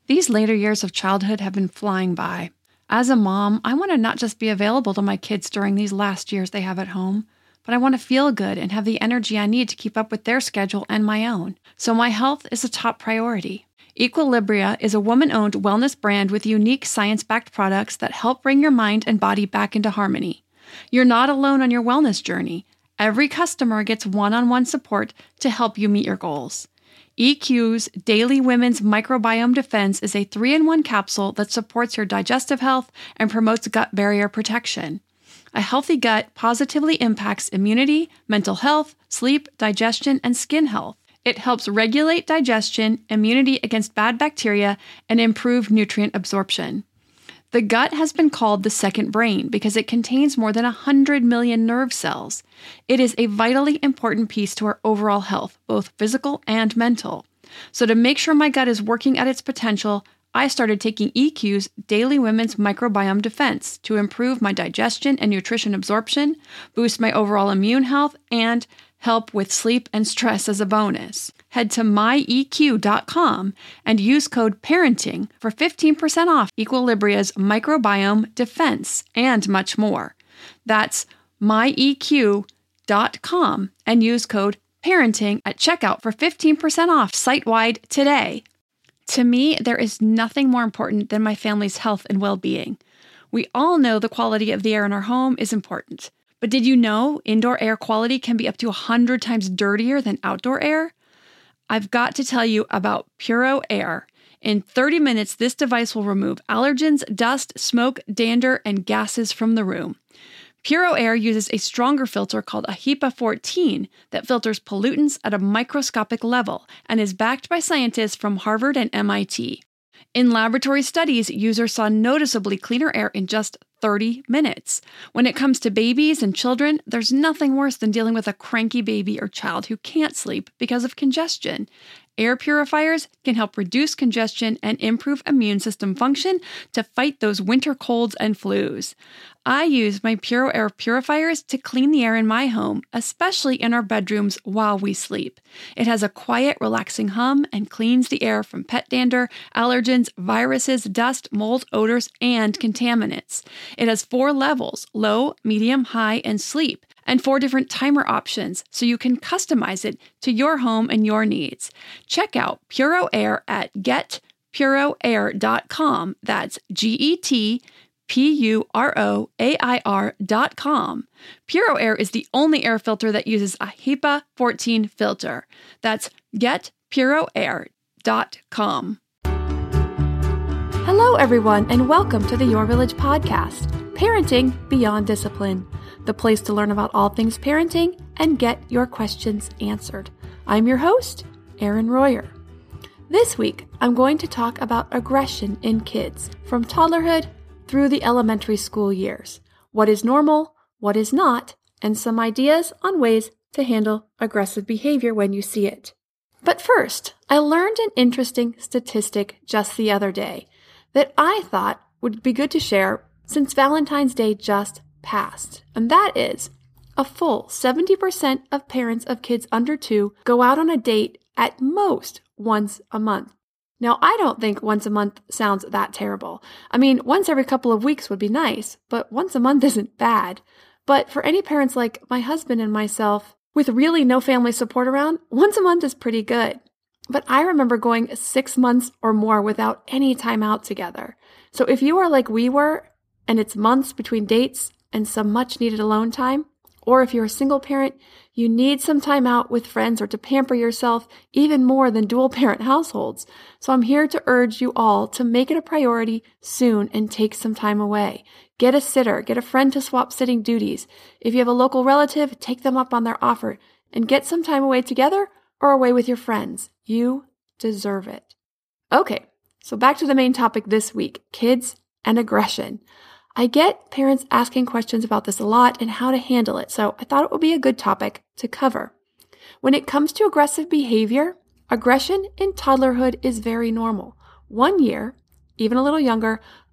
These later years of childhood have been flying by. As a mom, I want to not just be available to my kids during these last years they have at home, but I want to feel good and have the energy I need to keep up with their schedule and my own. So my health is a top priority. Equilibria is a woman-owned wellness brand with unique science-backed products that help bring your mind and body back into harmony. You're not alone on your wellness journey. Every customer gets one-on-one support to help you meet your goals. EQ's Daily Women's Microbiome Defense is a 3-in-1 capsule that supports your digestive health and promotes gut barrier protection. A healthy gut positively impacts immunity, mental health, sleep, digestion, and skin health. It helps regulate digestion, immunity against bad bacteria, and improve nutrient absorption. The gut has been called the second brain because it contains more than 100 million nerve cells. It is a vitally important piece to our overall health, both physical and mental. So to make sure my gut is working at its potential, I started taking EQ's Daily Women's Microbiome Defense to improve my digestion and nutrition absorption, boost my overall immune health, and help with sleep and stress as a bonus. Head to myeq.com and use code PARENTING for 15% off Equilibria's Microbiome Defense and much more. That's myeq.com and use code PARENTING at checkout for 15% off site-wide today. To me, there is nothing more important than my family's health and well-being. We all know the quality of the air in our home is important. But did you know indoor air quality can be up to 100 times dirtier than outdoor air? I've got to tell you about Puro Air. In 30 minutes, this device will remove allergens, dust, smoke, dander, and gases from the room. Puro Air uses a stronger filter called a HEPA 14 that filters pollutants at a microscopic level and is backed by scientists from Harvard and MIT. In laboratory studies, users saw noticeably cleaner air in just 30 minutes. When it comes to babies and children, there's nothing worse than dealing with a cranky baby or child who can't sleep because of congestion. Air purifiers can help reduce congestion and improve immune system function to fight those winter colds and flus. I use my Puro Air purifiers to clean the air in my home, especially in our bedrooms while we sleep. It has a quiet, relaxing hum and cleans the air from pet dander, allergens, viruses, dust, mold, odors, and contaminants. It has 4 levels: low, medium, high, and sleep, and 4 different timer options, so you can customize it to your home and your needs. Check out Puro Air at getpuroair.com. That's GETPUROAIR.com. Puro Air is the only air filter that uses a HEPA 14 filter. That's getpuroair.com. Hello, everyone, and welcome to the Your Village podcast, Parenting Beyond Discipline, the place to learn about all things parenting and get your questions answered. I'm your host, Erin Royer. This week, I'm going to talk about aggression in kids from toddlerhood through the elementary school years. What is normal, what is not, and some ideas on ways to handle aggressive behavior when you see it. But first, I learned an interesting statistic just the other day that I thought would be good to share since Valentine's Day just passed. And that is, a full 70% of parents of kids under 2 go out on a date at most once a month. Now, I don't think once a month sounds that terrible. I mean, once every couple of weeks would be nice, but once a month isn't bad. But for any parents like my husband and myself, with really no family support around, once a month is pretty good. But I remember going 6 months or more without any time out together. So if you are like we were, and it's months between dates and some much needed alone time, or if you're a single parent, you need some time out with friends or to pamper yourself even more than dual parent households. So I'm here to urge you all to make it a priority soon and take some time away. Get a sitter, get a friend to swap sitting duties. If you have a local relative, take them up on their offer and get some time away together or away with your friends. You deserve it. Okay, so back to the main topic this week, kids and aggression. I get parents asking questions about this a lot and how to handle it, so I thought it would be a good topic to cover. When it comes to aggressive behavior, aggression in toddlerhood is very normal. 1 year, even a little younger,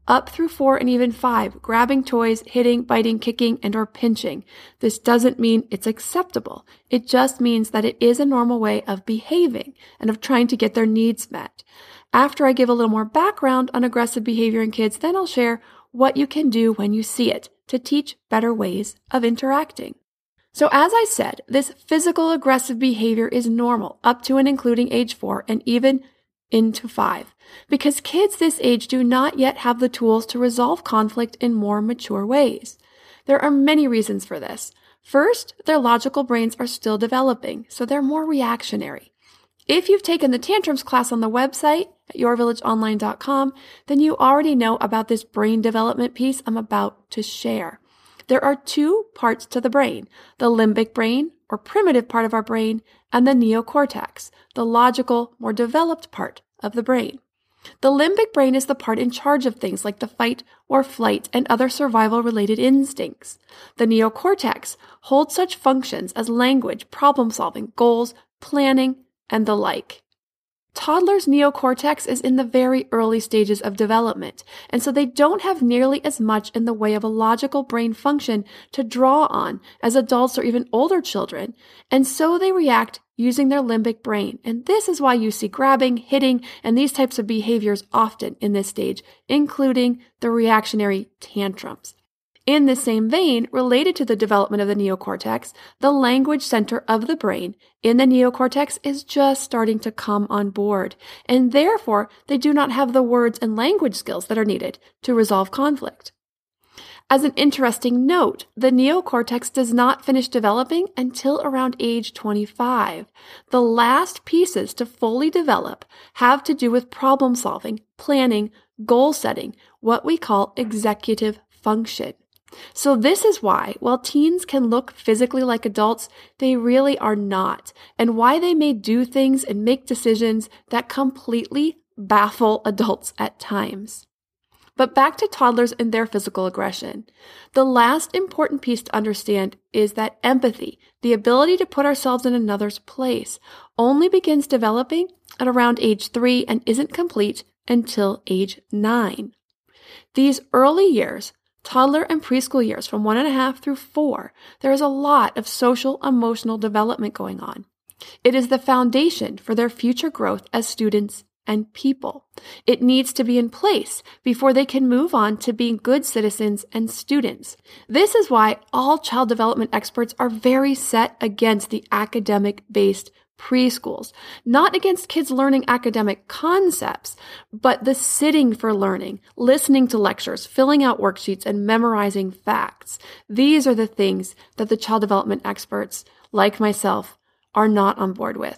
up through 4 and even 5, grabbing toys, hitting, biting, kicking, and or pinching. This doesn't mean it's acceptable. It just means that it is a normal way of behaving and of trying to get their needs met. After I give a little more background on aggressive behavior in kids, then I'll share what you can do when you see it to teach better ways of interacting. So as I said, this physical aggressive behavior is normal up to and including age 4 and even into 5, because kids this age do not yet have the tools to resolve conflict in more mature ways. There are many reasons for this. First, their logical brains are still developing, so they're more reactionary. If you've taken the tantrums class on the website at yourvillageonline.com, then you already know about this brain development piece I'm about to share. There are 2 parts to the brain, the limbic brain, or primitive part of our brain, and the neocortex, the logical, more developed part of the brain. The limbic brain is the part in charge of things like the fight or flight and other survival-related instincts. The neocortex holds such functions as language, problem-solving, goals, planning, and the like. Toddlers' neocortex is in the very early stages of development, and so they don't have nearly as much in the way of a logical brain function to draw on as adults or even older children, and so they react using their limbic brain. And this is why you see grabbing, hitting, and these types of behaviors often in this stage, including the reactionary tantrums. In the same vein, related to the development of the neocortex, the language center of the brain in the neocortex is just starting to come on board, and therefore they do not have the words and language skills that are needed to resolve conflict. As an interesting note, the neocortex does not finish developing until around age 25. The last pieces to fully develop have to do with problem solving, planning, goal setting, what we call executive function. So this is why, while teens can look physically like adults, they really are not, and why they may do things and make decisions that completely baffle adults at times. But back to toddlers and their physical aggression. The last important piece to understand is that empathy, the ability to put ourselves in another's place, only begins developing at around age 3 and isn't complete until age 9. These early years, toddler and preschool years from 1.5 through 4, there is a lot of social, emotional development going on. It is the foundation for their future growth as students and people. It needs to be in place before they can move on to being good citizens and students. This is why all child development experts are very set against the academic-based preschools, not against kids learning academic concepts, but the sitting for learning, listening to lectures, filling out worksheets, and memorizing facts. These are the things that the child development experts, like myself, are not on board with.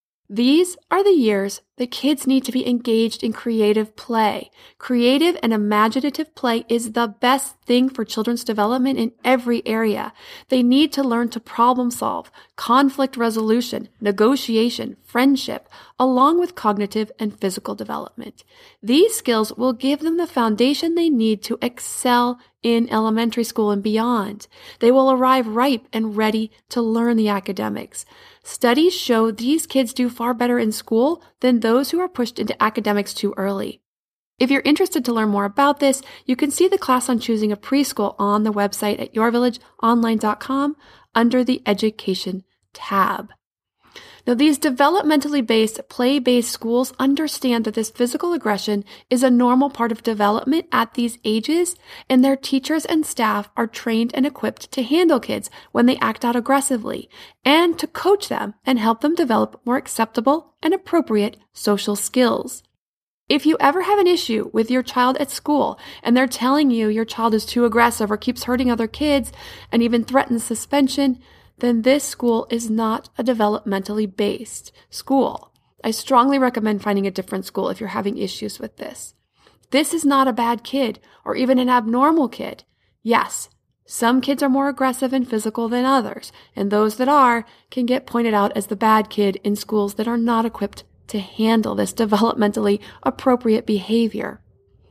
These are the years that kids need to be engaged in creative play. Creative and imaginative play is the best thing for children's development in every area. They need to learn to problem solve, conflict resolution, negotiation, friendship, along with cognitive and physical development. These skills will give them the foundation they need to excel in elementary school and beyond. They will arrive ripe and ready to learn the academics. Studies show these kids do far better in school than those who are pushed into academics too early. If you're interested to learn more about this, you can see the class on choosing a preschool on the website at yourvillageonline.com under the Education tab. Now, these developmentally based, play-based schools understand that this physical aggression is a normal part of development at these ages, and their teachers and staff are trained and equipped to handle kids when they act out aggressively, and to coach them and help them develop more acceptable and appropriate social skills. If you ever have an issue with your child at school and they're telling you your child is too aggressive or keeps hurting other kids and even threatens suspension, then this school is not a developmentally based school. I strongly recommend finding a different school if you're having issues with this. This is not a bad kid or even an abnormal kid. Yes, some kids are more aggressive and physical than others, and those that are can get pointed out as the bad kid in schools that are not equipped to handle this developmentally appropriate behavior.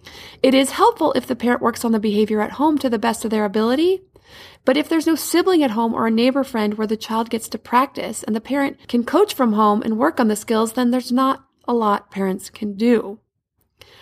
It is helpful if the parent works on the behavior at home to the best of their ability. But if there's no sibling at home or a neighbor friend where the child gets to practice and the parent can coach from home and work on the skills, then there's not a lot parents can do.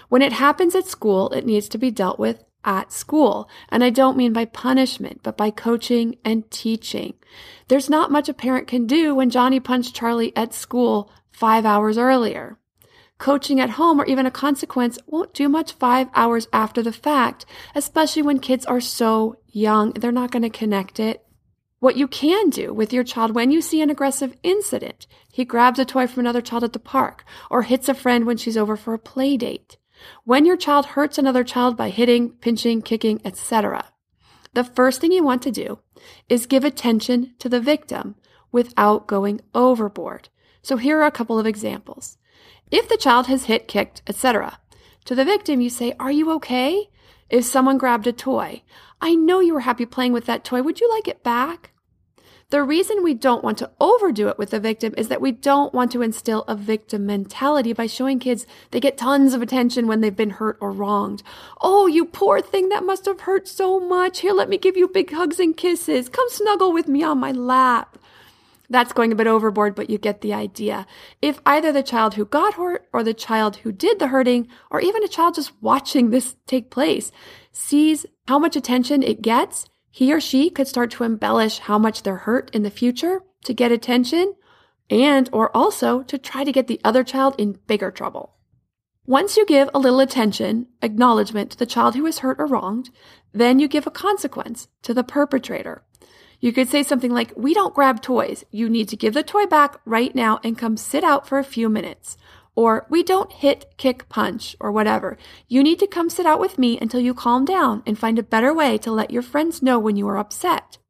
When it happens at school, it needs to be dealt with at school. And I don't mean by punishment, but by coaching and teaching. There's not much a parent can do when Johnny punched Charlie at school 5 hours earlier. Coaching at home or even a consequence won't do much 5 hours after the fact, especially when kids are so young. They're not going to connect it. What you can do with your child when you see an aggressive incident, he grabs a toy from another child at the park or hits a friend when she's over for a play date. When your child hurts another child by hitting, pinching, kicking, etc., the first thing you want to do is give attention to the victim without going overboard. So here are a couple of examples. If the child has hit, kicked, etc., to the victim you say, "Are you okay?" If someone grabbed a toy, "I know you were happy playing with that toy. Would you like it back?" The reason we don't want to overdo it with the victim is that we don't want to instill a victim mentality by showing kids they get tons of attention when they've been hurt or wronged. "Oh, you poor thing, that must have hurt so much. Here, let me give you big hugs and kisses. Come snuggle with me on my lap." That's going a bit overboard, but you get the idea. If either the child who got hurt or the child who did the hurting, or even a child just watching this take place, sees how much attention it gets, he or she could start to embellish how much they're hurt in the future to get attention and or also to try to get the other child in bigger trouble. Once you give a little attention, acknowledgement to the child who is hurt or wronged, then you give a consequence to the perpetrator. You could say something like, "We don't grab toys. You need to give the toy back right now and come sit out for a few minutes." Or, "We don't hit, kick, punch," or whatever. "You need to come sit out with me until you calm down and find a better way to let your friends know when you are upset."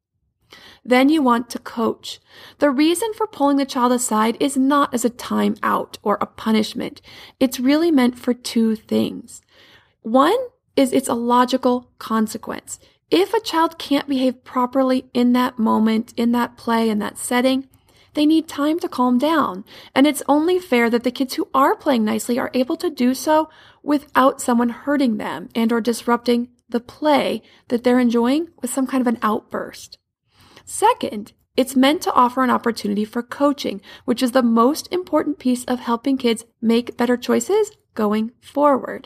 Then you want to coach. The reason for pulling the child aside is not as a time out or a punishment. It's really meant for two things. One is it's a logical consequence. If a child can't behave properly in that moment, in that play, in that setting, they need time to calm down. And it's only fair that the kids who are playing nicely are able to do so without someone hurting them and or disrupting the play that they're enjoying with some kind of an outburst. Second, it's meant to offer an opportunity for coaching, which is the most important piece of helping kids make better choices going forward.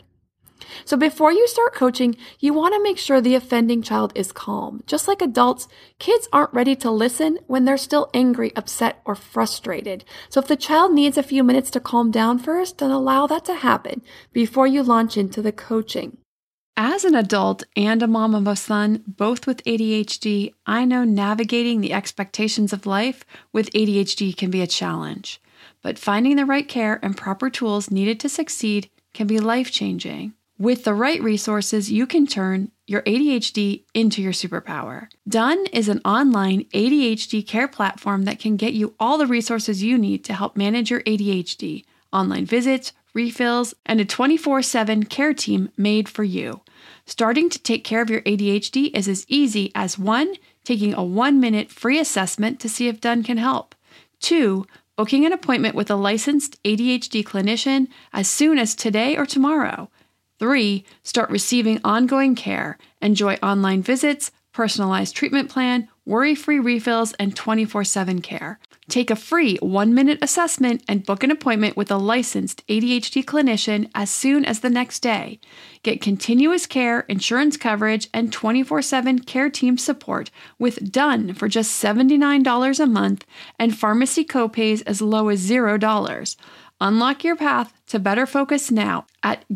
So before you start coaching, you want to make sure the offending child is calm. Just like adults, kids aren't ready to listen when they're still angry, upset, or frustrated. So if the child needs a few minutes to calm down first, then allow that to happen before you launch into the coaching. As an adult and a mom of a son, both with ADHD, I know navigating the expectations of life with ADHD can be a challenge. But finding the right care and proper tools needed to succeed can be life-changing. With the right resources, you can turn your ADHD into your superpower. Done is an online ADHD care platform that can get you all the resources you need to help manage your ADHD, online visits, refills, and a 24/7 care team made for you. Starting to take care of your ADHD is as easy as 1, taking a 1-minute free assessment to see if Done can help. 2, booking an appointment with a licensed ADHD clinician as soon as today or tomorrow. 3, start receiving ongoing care. Enjoy online visits, personalized treatment plan, worry-free refills, and 24/7 care. Take a free 1-minute assessment and book an appointment with a licensed ADHD clinician as soon as the next day. Get continuous care, insurance coverage, and 24/7 care team support with Done for just $79 a month and pharmacy copays as low as $0. Unlock your path to better focus now at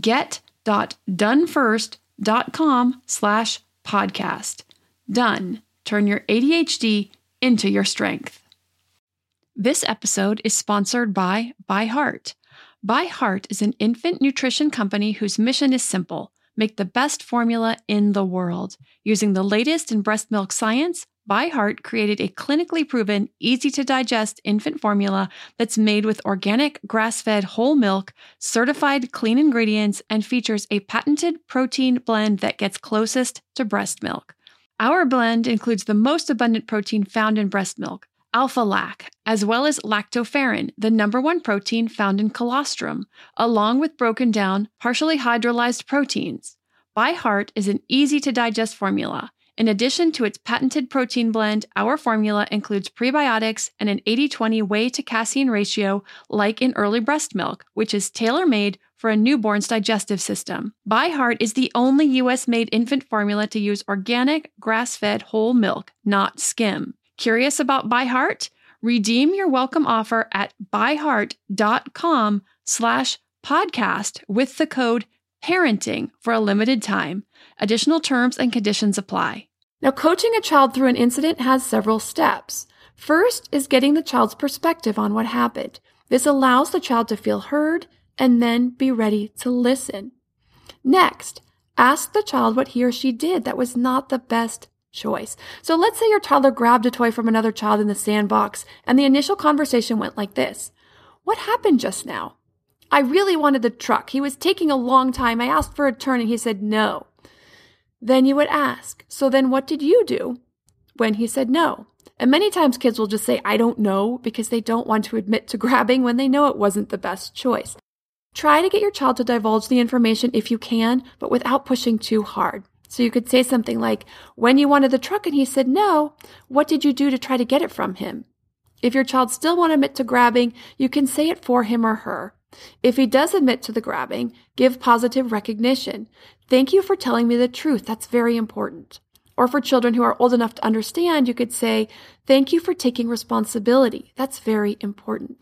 get.donefirst.com/podcast. Done. Turn your ADHD into your strength. This episode is sponsored by ByHeart. ByHeart is an infant nutrition company whose mission is simple: make the best formula in the world. Using the latest in breast milk science, ByHeart created a clinically proven, easy-to-digest infant formula that's made with organic, grass-fed whole milk, certified clean ingredients, and features a patented protein blend that gets closest to breast milk. Our blend includes the most abundant protein found in breast milk, alpha-lac, as well as lactoferrin, the #1 protein found in colostrum, along with broken down, partially hydrolyzed proteins. ByHeart is an easy-to-digest formula. In addition to its patented protein blend, our formula includes prebiotics and an 80-20 whey to casein ratio like in early breast milk, which is tailor-made for a newborn's digestive system. ByHeart is the only U.S.-made infant formula to use organic, grass-fed whole milk, not skim. Curious about ByHeart? Redeem your welcome offer at byheart.com/podcast with the code PARENTING for a limited time. Additional terms and conditions apply. Now, coaching a child through an incident has several steps. First is getting the child's perspective on what happened. This allows the child to feel heard and then be ready to listen. Next, ask the child what he or she did that was not the best choice. So let's say your toddler grabbed a toy from another child in the sandbox, and the initial conversation went like this. What happened just now? I really wanted the truck. He was taking a long time. I asked for a turn and he said no. Then you would ask, so then what did you do when he said no? And many times kids will just say, I don't know, because they don't want to admit to grabbing when they know it wasn't the best choice. Try to get your child to divulge the information if you can, but without pushing too hard. So you could say something like, when you wanted the truck and he said no, what did you do to try to get it from him? If your child still won't admit to grabbing, you can say it for him or her. If he does admit to the grabbing, give positive recognition. Thank you for telling me the truth. That's very important. Or for children who are old enough to understand, you could say, thank you for taking responsibility. That's very important.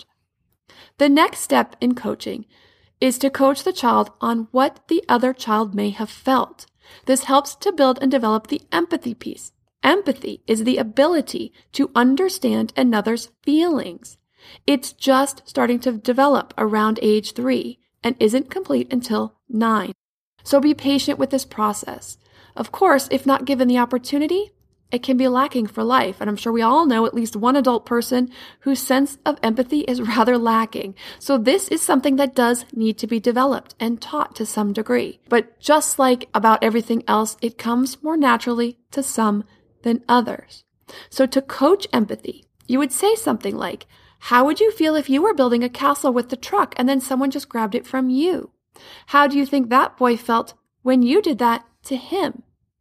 The next step in coaching is to coach the child on what the other child may have felt. This helps to build and develop the empathy piece. Empathy is the ability to understand another's feelings. It's just starting to develop around age 3 and isn't complete until 9. So be patient with this process. Of course, if not given the opportunity, it can be lacking for life. And I'm sure we all know at least one adult person whose sense of empathy is rather lacking. So this is something that does need to be developed and taught to some degree. But just like about everything else, it comes more naturally to some than others. So to coach empathy, you would say something like, how would you feel if you were building a castle with the truck and then someone just grabbed it from you? How do you think that boy felt when you did that to him?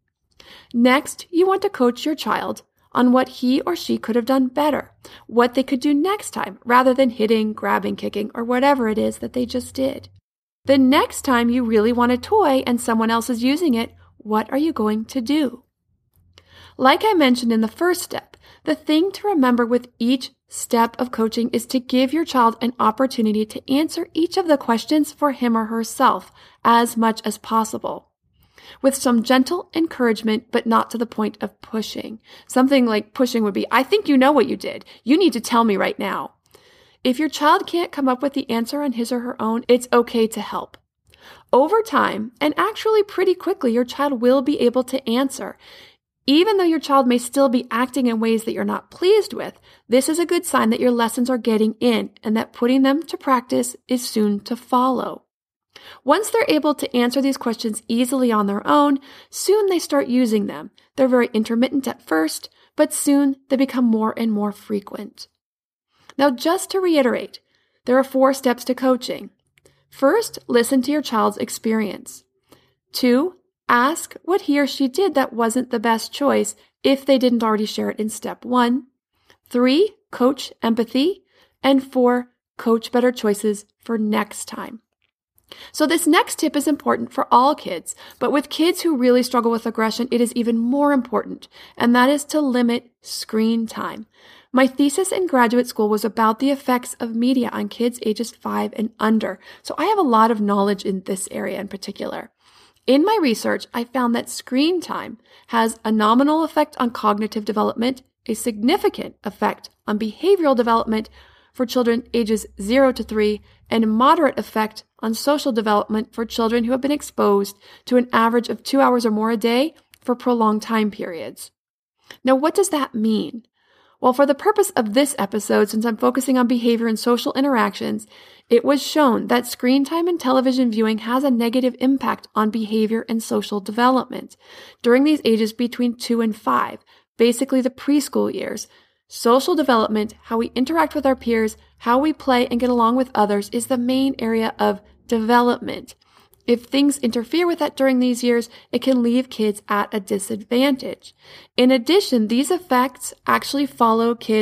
Next, you want to coach your child on what he or she could have done better, what they could do next time, rather than hitting, grabbing, kicking, or whatever it is that they just did. The next time you really want a toy and someone else is using it, what are you going to do? Like I mentioned in the first step, the thing to remember with each step of coaching is to give your child an opportunity to answer each of the questions for him or herself as much as possible, with some gentle encouragement, but not to the point of pushing. Something like pushing would be, I think you know what you did. You need to tell me right now. If your child can't come up with the answer on his or her own, it's okay to help. Over time, and actually pretty quickly, your child will be able to answer. Even though your child may still be acting in ways that you're not pleased with, this is a good sign that your lessons are getting in and that putting them to practice is soon to follow. Once they're able to answer these questions easily on their own, soon they start using them. They're very intermittent at first, but soon they become more and more frequent. Now, just to reiterate, there are 4 steps to coaching. First, listen to your child's experience. 2, ask what he or she did that wasn't the best choice if they didn't already share it in step 1. 3, coach empathy. And 4, coach better choices for next time. So this next tip is important for all kids, but with kids who really struggle with aggression, it is even more important, and that is to limit screen time. My thesis in graduate school was about the effects of media on kids ages 5 and under, so I have a lot of knowledge in this area in particular. In my research, I found that screen time has a nominal effect on cognitive development, a significant effect on behavioral development for children ages 0 to 3, and a moderate effect on social development for children who have been exposed to an average of 2 hours or more a day for prolonged time periods. Now, what does that mean? Well, for the purpose of this episode, since I'm focusing on behavior and social interactions, it was shown that screen time and television viewing has a negative impact on behavior and social development. During these ages between 2 and 5, basically the preschool years, social development, how we interact with our peers, how we play and get along with others is the main area of development. If things interfere with that during these years, it can leave kids at a disadvantage. In addition, these effects actually follow kids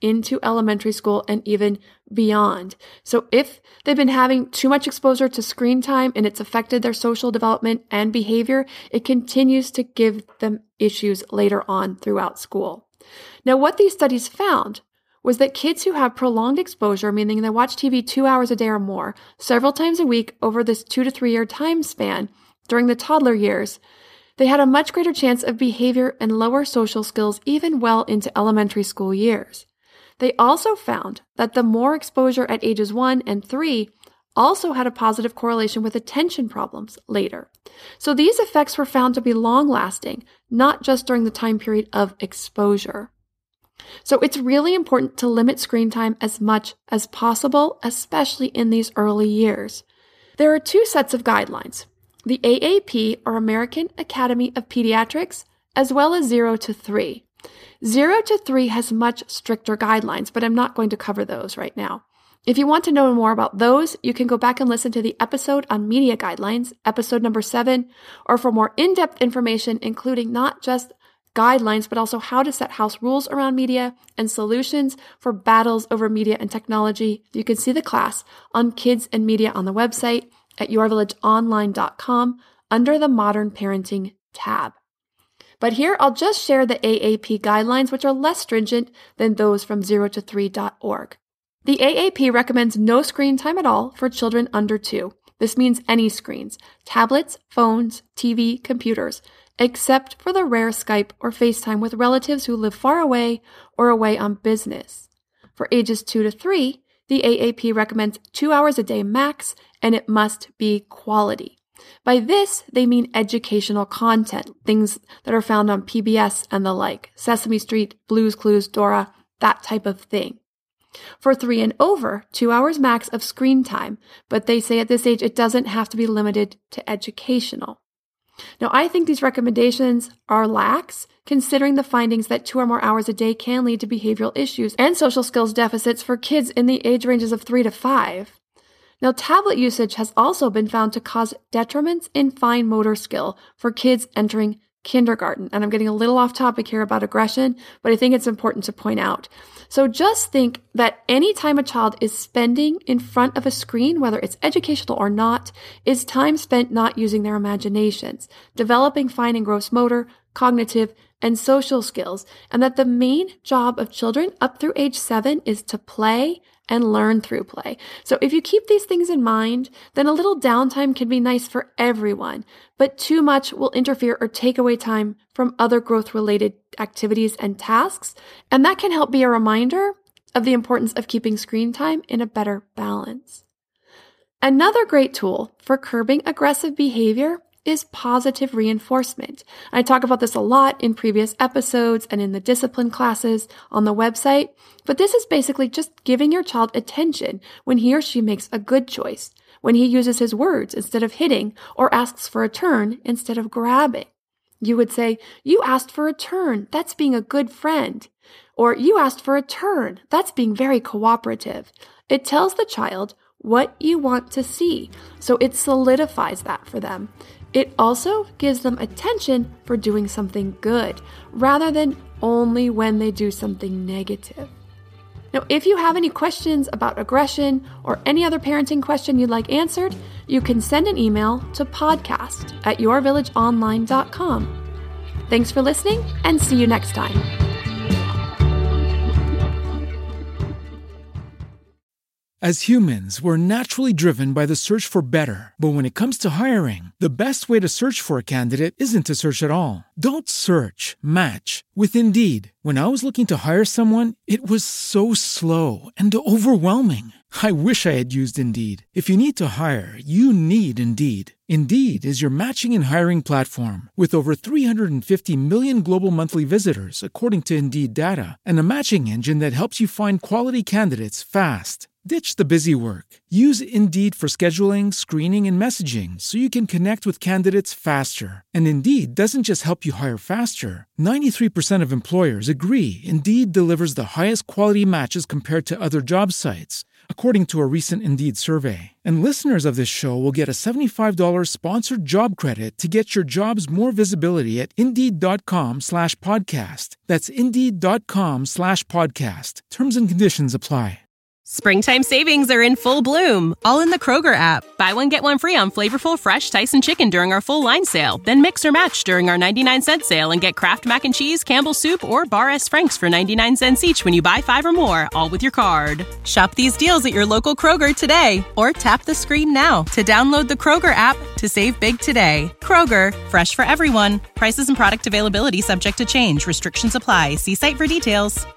into elementary school and even beyond. So if they've been having too much exposure to screen time and it's affected their social development and behavior, it continues to give them issues later on throughout school. Now, what these studies found was that kids who have prolonged exposure, meaning they watch TV 2 hours a day or more, several times a week over this 2 to 3 year time span during the toddler years, they had a much greater chance of behavior and lower social skills even well into elementary school years. They also found that the more exposure at ages 1 and 3 also had a positive correlation with attention problems later. So these effects were found to be long-lasting, not just during the time period of exposure. So it's really important to limit screen time as much as possible, especially in these early years. There are 2 sets of guidelines, the AAP, or American Academy of Pediatrics, as well as 0 to 3. 0 to 3 has much stricter guidelines, but I'm not going to cover those right now. If you want to know more about those, you can go back and listen to the episode on media guidelines, episode number 7, or for more in-depth information, including not just guidelines, but also how to set house rules around media and solutions for battles over media and technology. You can see the class on kids and media on the website at yourvillageonline.com under the Modern Parenting tab. But here I'll just share the AAP guidelines, which are less stringent than those from 0to3.org. The AAP recommends no screen time at all for children under 2. This means any screens, tablets, phones, TV, computers, except for the rare Skype or FaceTime with relatives who live far away or away on business. For ages 2 to 3, the AAP recommends 2 hours a day max, and it must be quality. By this, they mean educational content, things that are found on PBS and the like, Sesame Street, Blue's Clues, Dora, that type of thing. For 3 and over, 2 hours max of screen time, but they say at this age it doesn't have to be limited to educational. Now, I think these recommendations are lax, considering the findings that 2 or more hours a day can lead to behavioral issues and social skills deficits for kids in the age ranges of 3 to 5. Now, tablet usage has also been found to cause detriments in fine motor skill for kids entering kindergarten. And I'm getting a little off topic here about aggression, but I think it's important to point out. So just think that any time a child is spending in front of a screen, whether it's educational or not, is time spent not using their imaginations, developing fine and gross motor, cognitive, and social skills, and that the main job of children up through age 7 is to play and learn through play. So if you keep these things in mind, then a little downtime can be nice for everyone, but too much will interfere or take away time from other growth-related activities and tasks, and that can help be a reminder of the importance of keeping screen time in a better balance. Another great tool for curbing aggressive behavior is positive reinforcement. I talk about this a lot in previous episodes and in the discipline classes on the website, but this is basically just giving your child attention when he or she makes a good choice, when he uses his words instead of hitting or asks for a turn instead of grabbing. You would say, "You asked for a turn. That's being a good friend." Or, "You asked for a turn. That's being very cooperative." It tells the child what you want to see, so it solidifies that for them. It also gives them attention for doing something good, rather than only when they do something negative. Now, if you have any questions about aggression or any other parenting question you'd like answered, you can send an email to podcast@yourvillageonline.com. Thanks for listening, and see you next time. As humans, we're naturally driven by the search for better. But when it comes to hiring, the best way to search for a candidate isn't to search at all. Don't search, match with Indeed. When I was looking to hire someone, it was so slow and overwhelming. I wish I had used Indeed. If you need to hire, you need Indeed. Indeed is your matching and hiring platform with over 350 million global monthly visitors, according to Indeed data, and a matching engine that helps you find quality candidates fast. Ditch the busy work. Use Indeed for scheduling, screening, and messaging so you can connect with candidates faster. And Indeed doesn't just help you hire faster. 93% of employers agree Indeed delivers the highest quality matches compared to other job sites. according to a recent Indeed survey. And listeners of this show will get a $75 sponsored job credit to get your jobs more visibility at Indeed.com/podcast. That's Indeed.com/podcast. Terms and conditions apply. Springtime savings are in full bloom, all in the Kroger app. Buy one, get one free on flavorful fresh Tyson chicken during our full line sale. Then mix or match during our 99-cent sale and get Kraft Mac and Cheese, Campbell's Soup, or Bar S. Frank's for 99 cents each when you buy 5 or more, all with your card. Shop these deals at your local Kroger today, or tap the screen now to download the Kroger app to save big today. Kroger, fresh for everyone. Prices and product availability subject to change. Restrictions apply. See site for details.